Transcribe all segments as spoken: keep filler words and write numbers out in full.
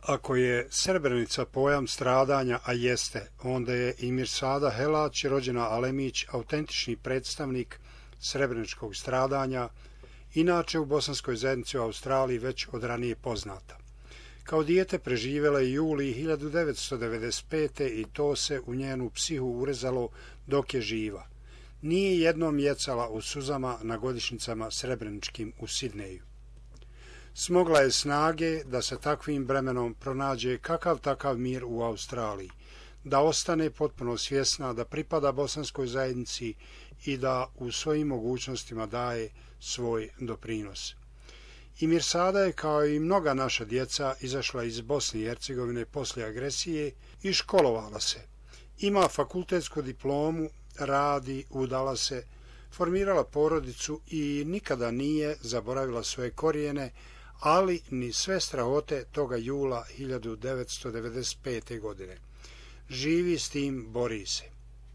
Ako je Srebrenica pojam stradanja, a jeste, onda je i Mirsada Helać, rođena Alemić, autentični predstavnik srebreničkog stradanja, inače u bosanskoj zajednici u Australiji već od ranije poznata. Kao dijete preživjela je juli hiljadu devetsto devedeset pete. i to se u njenu psihu urezalo dok je živa. Nije jednom jecala u suzama na godišnjicama srebreničkim u Sidneju. Smogla je snage da sa takvim bremenom pronađe kakav takav mir u Australiji, da ostane potpuno svjesna da pripada bosanskoj zajednici i da u svojim mogućnostima daje svoj doprinos. I Mirsada je, kao i mnoga naša djeca, izašla iz Bosne i Hercegovine poslije agresije i školovala se. Ima fakultetsku diplomu, radi, udala se, formirala porodicu i nikada nije zaboravila svoje korijene, ali ni sve strahote toga jula hiljadu devetsto devedeset pete. godine. Živi s tim, bori se.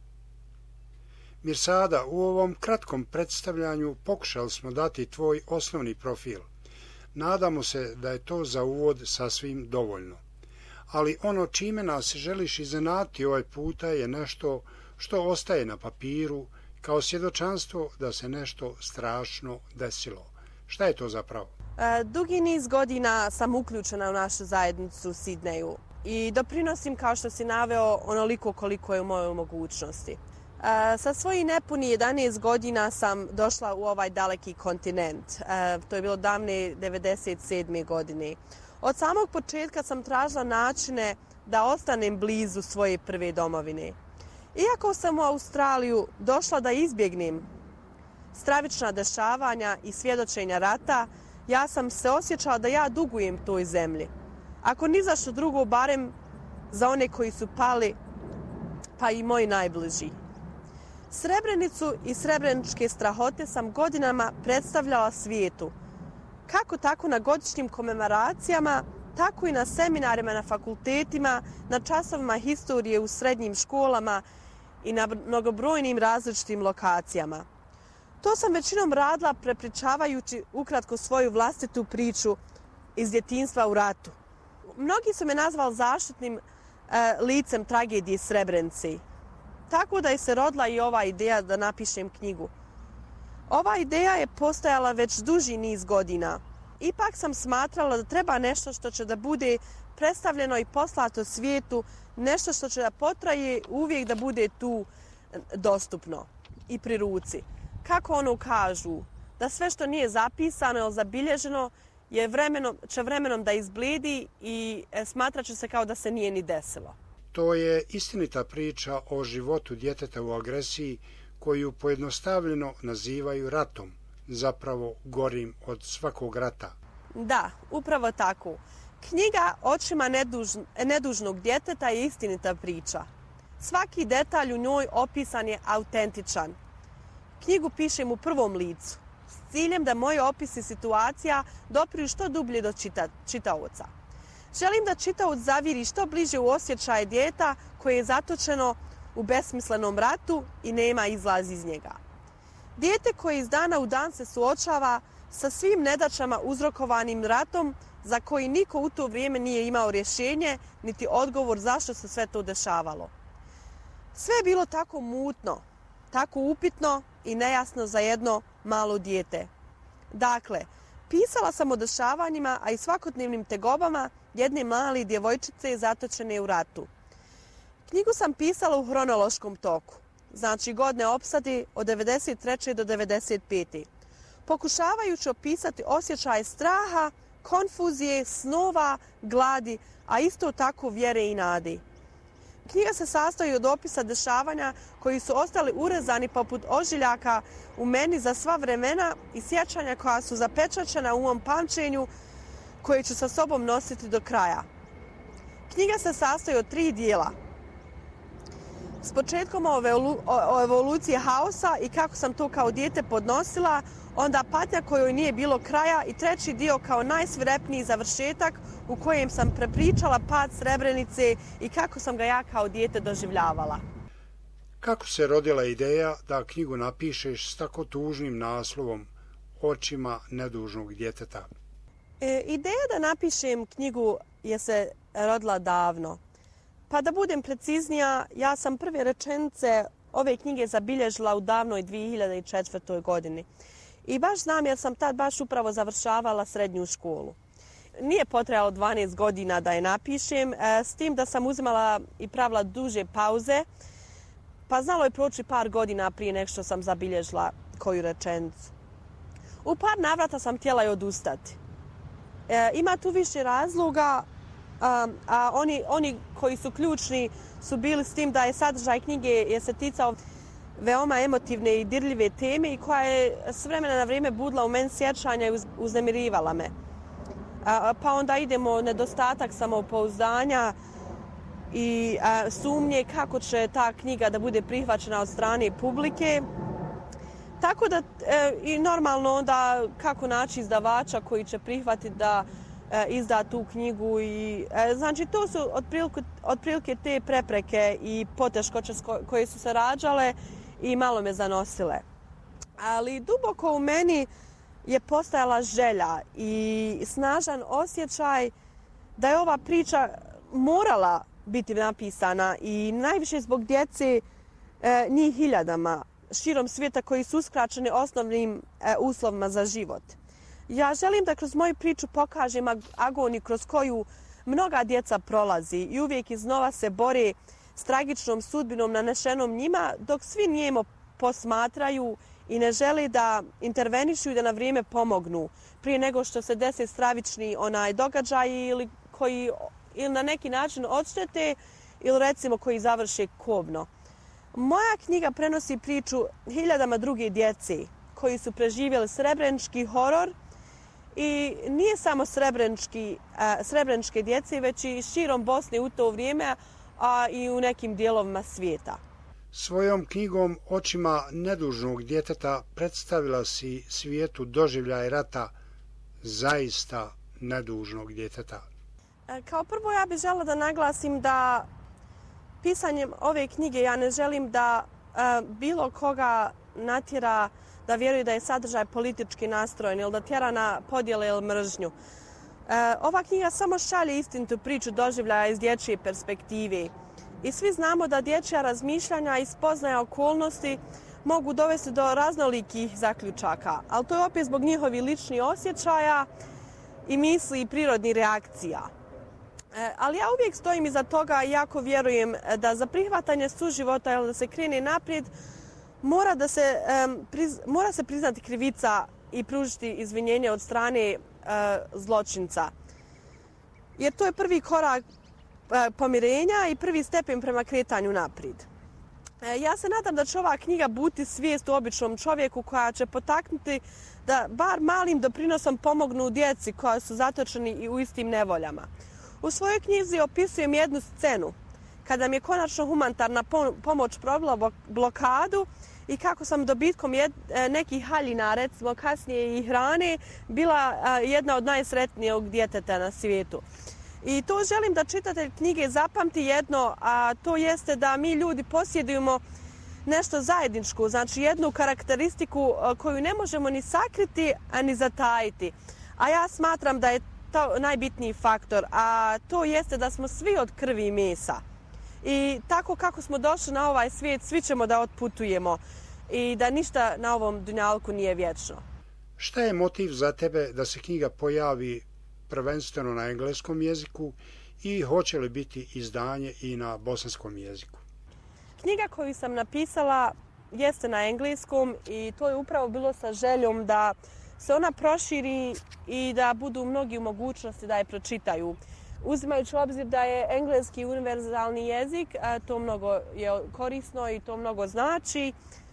Mirsada, u ovom kratkom predstavljanju pokušali smo dati tvoj osnovni profil. Nadamo se da je to za uvod sasvim dovoljno. Ali ono čime nas želiš iznenaditi ovaj puta je nešto što ostaje na papiru kao svjedočanstvo da se nešto strašno desilo. Šta je to zapravo? Dugi niz godina sam uključena u našu zajednicu u Sidneju i doprinosim, kao što si naveo, onoliko koliko je u mojoj mogućnosti. Sa svojih nepuni jedanaest godina sam došla u ovaj daleki kontinent. To je bilo davne devedeset sedme. godine. Od samog početka sam tražila načine da ostanem blizu svoje prve domovine. Iako sam u Australiju došla da izbjegnem stravična dešavanja i svjedočenja rata, ja sam se osjećala da ja dugujem toj zemlji. Ako ni za što drugo, barem za one koji su pali, pa i moji najbliži. Srebrenicu i srebreničke strahote sam godinama predstavljala svijetu. Kako tako na godišnjim komemoracijama, tako i na seminarima na fakultetima, na časovima historije u srednjim školama i na mnogobrojnim različitim lokacijama. To sam većinom radila prepričavajući ukratko svoju vlastitu priču iz djetinjstva u ratu. Mnogi su me nazvali zaštitnim e, licem tragedije Srebrenice. Tako da je se rodila i ova ideja da napišem knjigu. Ova ideja je postojala već duži niz godina. Ipak sam smatrala da treba nešto što će da bude predstavljeno i poslato svijetu, nešto što će da potraje, uvijek da bude tu dostupno i pri ruci. Kako ono kažu, da sve što nije zapisano ili zabilježeno je vremenom, će vremenom da izblijedi i smatrat će se kao da se nije ni desilo. To je istinita priča o životu djeteta u agresiji koju pojednostavljeno nazivaju ratom, zapravo gorim od svakog rata. Da, upravo tako. Knjiga Očima neduž, nedužnog djeteta je istinita priča. Svaki detalj u njoj opisan je autentičan. Knjigu pišem u prvom licu, s ciljem da moji opisi situacija dopriju što dublje do čita, čitaoca. Želim da čitaoc zaviri što bliže u osjećaje djeta koje je zatočeno u besmislenom ratu i nema izlaz iz njega. Dijete koje iz dana u dan se suočava sa svim nedaćama uzrokovanim ratom za koji niko u to vrijeme nije imao rješenje niti odgovor zašto se sve to dešavalo. Sve je bilo tako mutno, tako upitno i nejasno za jedno malo dijete. Dakle, pisala sam o dešavanjima, a i svakodnevnim tegobama jedne male djevojčice zatočene u ratu. Knjigu sam pisala u hronološkom toku, znači godine opsade od devedeset treće do devedeset pete pokušavajući opisati osjećaje straha, konfuzije, snova, gladi, a isto tako vjere i nade. Knjiga se sastoji od opisa dešavanja koji su ostali urezani poput ožiljaka u meni za sva vremena i sjećanja koja su zapečaćena u mom pamćenju koje ću sa sobom nositi do kraja. Knjiga se sastoji od tri dijela. S početkom ove o evolucije haosa i kako sam to kao dijete podnosila, onda patnja kojoj nije bilo kraja i treći dio kao najsvirepniji završetak u kojem sam prepričala pad Srebrenice i kako sam ga ja kao dijete doživljavala. Kako se rodila ideja da knjigu napišeš s tako tužnim naslovom Očima nedužnog djeteta? E, ideja da napišem knjigu je se rodila davno. Pa da budem preciznija, ja sam prve rečenice ove knjige zabilježila u davnoj dvije hiljade četvrtoj godini. I baš znam jer sam tad baš upravo završavala srednju školu. Nije potrebalo dvanaest godina da je napišem, s tim da sam uzimala i pravila duže pauze, pa znalo je proći par godina prije nego što sam zabilježila koju rečenicu. U par navrata sam htjela i odustati. E, ima tu više razloga, a, a oni, oni koji su ključni su bili s tim da je sadržaj knjige je se ticao veoma emotivne i dirljive teme i koja je s vremena na vrijeme budila u meni sjećanja i uznemirivala me. A, pa onda idemo nedostatak samopouzdanja i a, sumnje kako će ta knjiga da bude prihvaćena od strane publike. Tako da e, i normalno onda kako naći izdavača koji će prihvatiti da e, izda tu knjigu. I, e, znači to su otprilike, otprilike te prepreke i poteškoće koje su se rađale i malo me zanosile. Ali duboko u meni je postojala želja i snažan osjećaj da je ova priča morala biti napisana i najviše zbog djece, e, njih hiljadama širom svijeta koji su uskraćeni osnovnim e, uslovima za život. Ja želim da kroz moju priču pokažem agoniju kroz koju mnoga djeca prolazi i uvijek iznova se bore s tragičnom sudbinom nanešenom njima, dok svi njemo posmatraju i ne žele da intervenišu i da na vrijeme pomognu prije nego što se dese stravični onaj događaj ili koji ili na neki način odštete ili recimo koji završe kobno. Moja knjiga prenosi priču hiljadama druge djece koji su preživjeli srebrenički horor i nije samo srebrenički, a, srebreničke djece, već i širom Bosne u to vrijeme, a i u nekim dijelovima svijeta. Svojom knjigom Očima nedužnog djeteta predstavila si svijetu doživljaj rata zaista nedužnog djeteta. Kao prvo ja bih željela da naglasim da pisanjem ove knjige ja ne želim da e, bilo koga natjera da vjeruje da je sadržaj politički nastrojen ili da tjera na podjele ili mržnju. E, ova knjiga samo šalje istinitu priču doživljaja iz dječje perspektive. I svi znamo da dječja razmišljanja i spoznaja okolnosti mogu dovesti do raznolikih zaključaka, ali to je opet zbog njihovih ličnih osjećaja i misli i prirodnih reakcija. E, ali ja uvijek stojim iza toga i jako vjerujem da za prihvatanje suživota ili da se krene naprijed mora, da se, um, priz, mora se priznati krivica i pružiti izvinjenje od strane uh, zločinca. Jer to je prvi korak uh, pomirenja i prvi stepen prema kretanju naprijed. E, ja se nadam da će ova knjiga buti svijest u običnom čovjeku koja će potaknuti da bar malim doprinosom pomognu djeci koja su zatočeni i u istim nevoljama. U svojoj knjizi opisujem jednu scenu kada mi je konačno humanitarna pomoć provela blokadu i kako sam dobitkom jed, nekih haljina, recimo kasnije i hrane, bila jedna od najsretnijeg djeteta na svijetu. I to želim da čitatelj knjige zapamti jedno, a to jeste da mi ljudi posjedujemo nešto zajedničko, znači jednu karakteristiku koju ne možemo ni sakriti, a ni zatajiti. A ja smatram da je to najbitniji faktor, a to jeste da smo svi od krvi i mesa. I tako kako smo došli na ovaj svijet, svi ćemo da otputujemo i da ništa na ovom dunjalku nije vječno. Šta je motiv za tebe da se knjiga pojavi prvenstveno na engleskom jeziku i hoće li biti izdanje i na bosanskom jeziku? Knjiga koju sam napisala jeste na engleskom i to je upravo bilo sa željom da se ona proširi i da budu mnogi u mogućnosti da je pročitaju. Uzimajući u obzir da je engleski univerzalni jezik, to mnogo je korisno i to mnogo znači.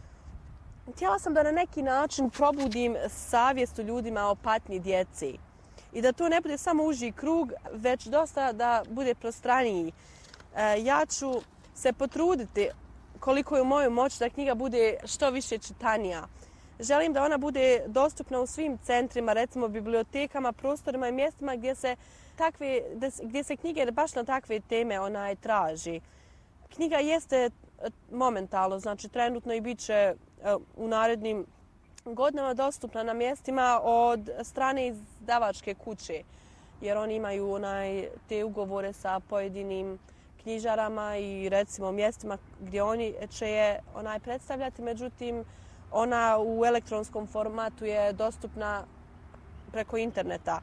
Htjela sam da na neki način probudim savjest u ljudima o patnji djeci. I da to ne bude samo uži krug, već dosta da bude prostraniji. Ja ću se potruditi koliko je u mojoj moći da knjiga bude što više čitanija. Želim da ona bude dostupna u svim centrima, recimo bibliotekama, prostorima i mjestima gdje se, takve, gdje se knjige baš na takve teme onaj traži. Knjiga jeste momentalno, znači trenutno i bit će u narednim godinama dostupna na mjestima od strane izdavačke kuće. jer oni imaju onaj, te ugovore sa pojedinim knjižarama i recimo mjestima gdje oni će je onaj predstavljati, međutim ona u elektronskom formatu je dostupna preko interneta.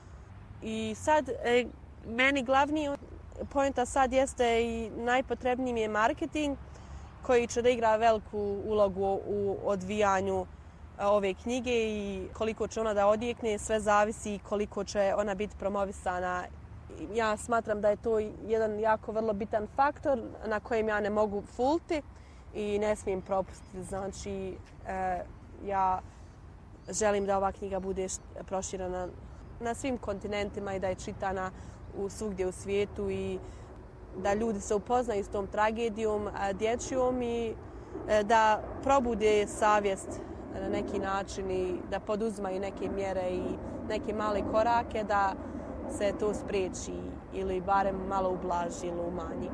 I sad e, meni glavni poenta sad jeste i najpotrebniji mi je marketing koji će da igra veliku ulogu u odvijanju ove knjige i koliko će ona da odjekne, sve zavisi koliko će ona biti promovisana. Ja smatram da je to jedan jako vrlo bitan faktor na kojem ja ne mogu fulti i ne smijem propustiti. Znači, e, ja želim da ova knjiga bude proširena na svim kontinentima i da je čitana u svugdje u svijetu i da ljudi se upoznaju s tom tragedijom dječjom i da probude savjest na neki način i da poduzimaju neke mjere i neke male korake da se to spriječi ili barem malo ublaži ili umanji.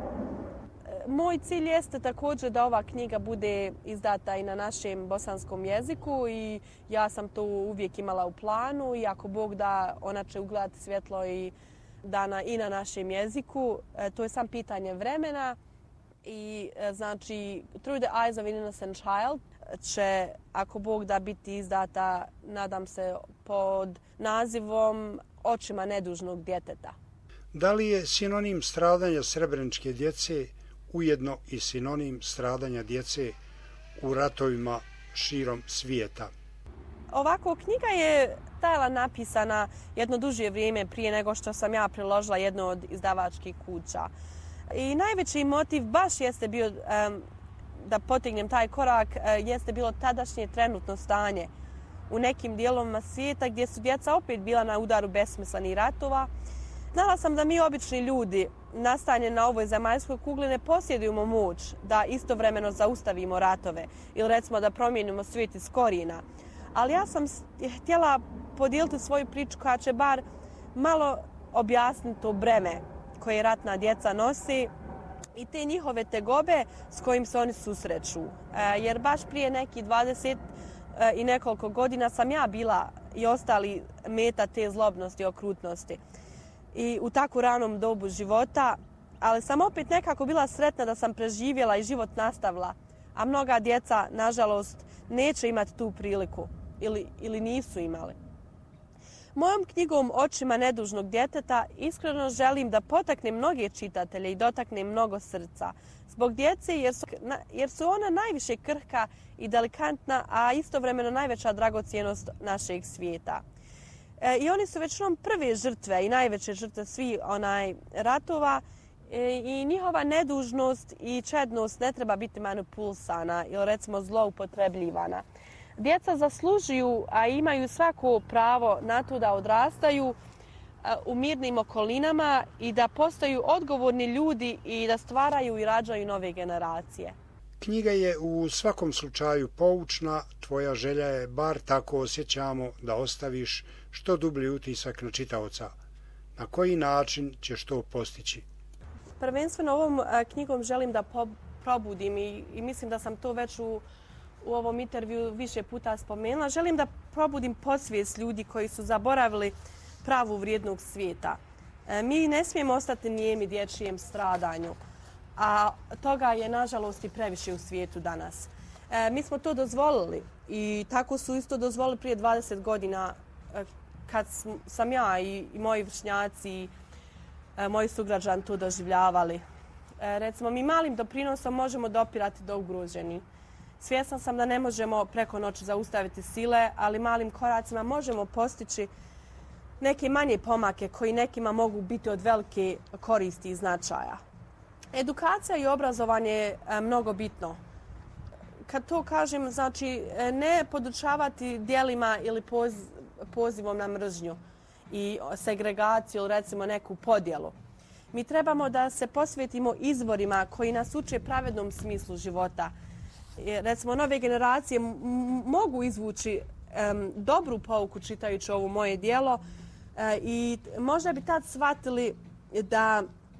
Moj cilj jeste također da ova knjiga bude izdata i na našem bosanskom jeziku i ja sam to uvijek imala u planu i ako Bog da, ona će ugledati svjetlo i dana i na našem jeziku. To je sam pitanje vremena i znači Through the Eyes of an Innocent Child će, ako Bog da, biti izdata, nadam se, pod nazivom Očima nedužnog djeteta. Da li je sinonim stradanja srebreničke djece ujedno i sinonim stradanja djece u ratovima širom svijeta? Ovako, knjiga je stajala napisana jedno duže vrijeme prije nego što sam ja priložila jednu od izdavačkih kuća. I najveći motiv baš jeste bio, um, da potegnem taj korak, uh, jeste bilo tadašnje trenutno stanje u nekim dijelovima svijeta gdje su djeca opet bila na udaru besmislenih ratova. Znala sam da mi obični ljudi nastanjeni na ovoj zemaljskoj kugli ne posjedujemo moć da istovremeno zaustavimo ratove ili recimo da promijenimo svijet iz korijena. Ali ja sam htjela podijeliti svoju priču koja će bar malo objasniti to breme koje ratna djeca nosi i te njihove tegobe s kojim se oni susreću. Jer baš prije nekih dvadeset i nekoliko godina sam ja bila i ostali meta te zlobnosti i okrutnosti. I u tako ranom dobu života, ali sam opet nekako bila sretna da sam preživjela i život nastavila, a mnoga djeca, nažalost, neće imati tu priliku ili, ili nisu imali. Mojom knjigom Očima nedužnog djeteta iskreno želim da potaknem mnoge čitatelje i dotaknem mnogo srca zbog djece jer su, jer su ona najviše krhka i delikatna, a istovremeno najveća dragocjenost našeg svijeta. E, I oni su većinom prve žrtve i najveće žrtve svih onaj ratova e, i njihova nedužnost i čednost ne treba biti manipulisana ili recimo zloupotrebljivana. Djeca zaslužuju, a imaju svako pravo na to da odrastaju u mirnim okolinama i da postaju odgovorni ljudi i da stvaraju i rađaju nove generacije. Knjiga je u svakom slučaju poučna, tvoja želja je, bar tako osjećamo, da ostaviš što dublji utisak na čitaoca. Na koji način ćeš to postići? Prvenstveno ovom knjigom želim da probudim i, i mislim da sam to već u, u ovom intervju više puta spomenula. Želim da probudim podsvijest ljudi koji su zaboravili pravu vrijednog svijeta. E, mi ne smijemo ostati nijemi dječjem stradanju, a toga je nažalost i previše u svijetu danas. E, mi smo to dozvolili i tako su isto dozvolili prije dvadeset godina e, kad sam ja i, i moji vršnjaci i e, moji sugrađani to doživljavali. E, recimo, mi malim doprinosom možemo dopirati do ugroženih. Svjesna sam da ne možemo preko noći zaustaviti sile, ali malim koracima možemo postići neke manje pomake koji nekima mogu biti od velike koristi i značaja. Edukacija i obrazovanje je mnogo bitno. Kad to kažem, znači ne podučavati djelima ili poz, pozivom na mržnju i segregaciju ili recimo neku podjelu. Mi trebamo da se posvetimo izvorima koji nas uče pravednom smislu života. Recimo, nove generacije mogu izvući um, dobru pouku čitajući ovo moje djelo uh, i možda bi tad shvatili da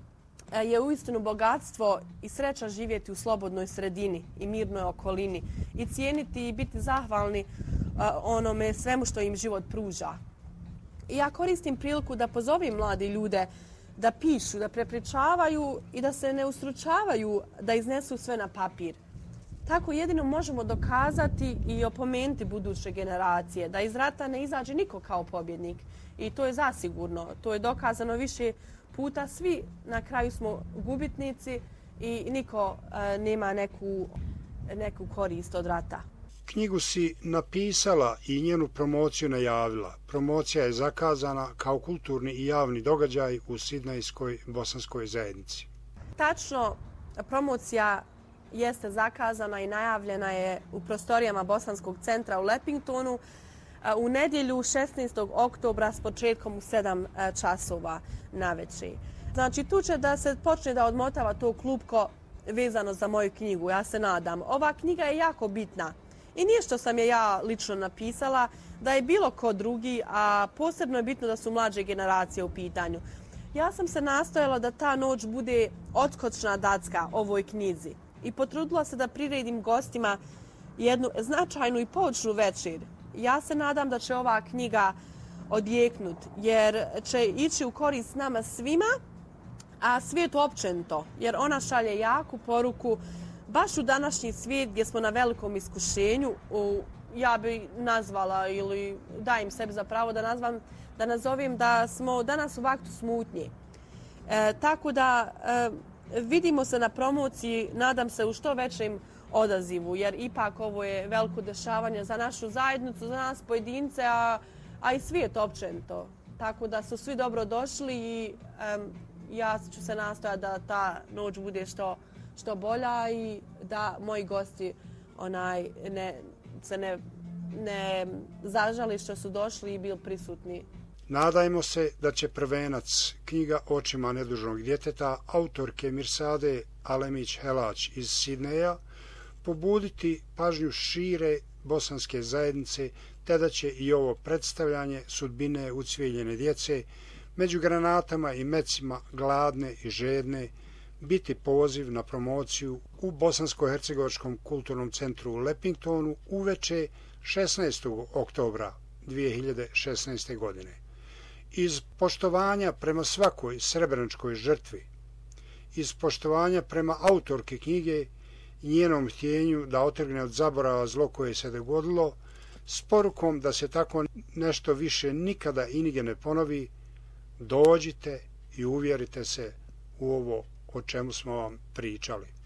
je uistinu bogatstvo i sreća živjeti u slobodnoj sredini i mirnoj okolini i cijeniti i biti zahvalni uh, onome svemu što im život pruža. I ja koristim priliku da pozovem mlade ljude da pišu, da prepričavaju i da se ne ustručavaju da iznesu sve na papir. Tako jedino možemo dokazati i opomenuti buduće generacije da iz rata ne izađe niko kao pobjednik. I to je zasigurno, to je dokazano više puta, svi na kraju smo gubitnici i niko e, nema neku, neku korist od rata. Knjigu si napisala i njenu promociju najavila. Promocija je zakazana kao kulturni i javni događaj u Sidnejskoj bosanskoj zajednici. Tačno, promocija jeste zakazana i najavljena je u prostorijama Bosanskog centra u Lepingtonu u nedjelju šesnaestog oktobra s početkom u sedam časova navečer. Znači, tu će da se počne da odmotava to klupko vezano za moju knjigu, ja se nadam. Ova knjiga je jako bitna i nije što sam je ja lično napisala, da je bilo ko drugi, a posebno je bitno da su mlađe generacije u pitanju. Ja sam se nastojala da ta noć bude odskočna dacka ovoj knjizi i potrudila se da priredim gostima jednu značajnu i poučnu večer. Ja se nadam da će ova knjiga odjeknut, jer će ići u korist nama svima, a svijetu općenito, jer ona šalje jaku poruku baš u današnji svijet gdje smo na velikom iskušenju. U, ja bi nazvala ili dajem sebi za pravo da nazvam, da nazovem da smo danas u vaktu smutnje. E, tako da e, vidimo se na promociji, nadam se u što većem odazivu, jer ipak ovo je veliko dešavanje za našu zajednicu, za nas pojedince, a, a i svijet općenito. Tako da su svi dobro došli i um, ja ću se nastojati da ta noć bude što, što bolja i da moji gosti onaj, ne, se ne, ne zažali što su došli i bili prisutni. Nadajmo se da će prvenac, knjiga Očima nedužnog djeteta, autorke Mirsade Alemić-Helać iz Sidneja, pobuditi pažnju šire bosanske zajednice, te da će i ovo predstavljanje sudbine ucvijeljene djece među granatama i mecima gladne i žedne biti poziv na promociju u Bosansko-hercegovačkom kulturnom centru u Lepingtonu uveče šesnaestog oktobra dvije hiljade šesnaeste. godine. Iz poštovanja prema svakoj srebreničkoj žrtvi, iz poštovanja prema autorki knjige i njenom htjenju da otrgne od zaborava zlo koje se dogodilo, s porukom da se tako nešto više nikada i nigdje ne ponovi, dođite i uvjerite se u ovo o čemu smo vam pričali.